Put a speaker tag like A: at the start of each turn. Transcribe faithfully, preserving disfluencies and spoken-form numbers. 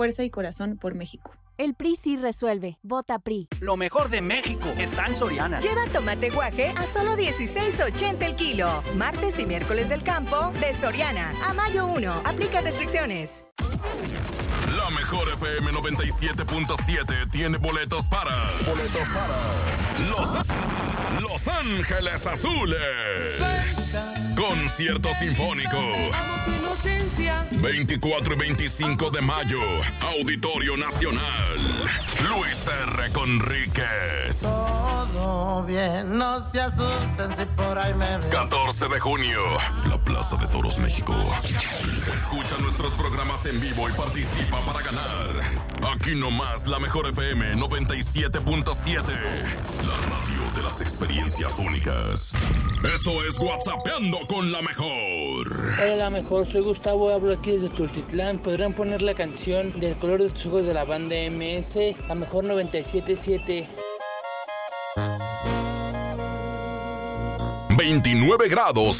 A: Fuerza y corazón por México.
B: El P R I sí resuelve. Vota P R I.
C: Lo mejor de México está en Soriana.
D: Lleva tomate guaje a solo dieciséis ochenta el kilo. Martes y miércoles del campo de Soriana. A mayo uno. Aplica restricciones.
E: La mejor F M noventa y siete punto siete tiene boletos para... Boletos para... Los, Los Ángeles Azules. Concierto sinfónico. veinticuatro y veinticinco de mayo. Auditorio Nacional. Luis R. Conríquez.
F: Todo bien, no se asusten si por ahí me ven.
E: catorce de junio. La Plaza de Toros, México. Escucha nuestros programas en vivo y participa para ganar. Aquí nomás la mejor F M noventa y siete punto siete. La radio de las experiencias únicas. Esto es WhatsAppeando con la mejor.
G: Hola, la mejor. Soy Gustavo, hablo aquí desde Tultitlán. ¿Podrían poner la canción del color de tus ojos de la banda M S? La mejor noventa y siete punto siete.
E: veintinueve grados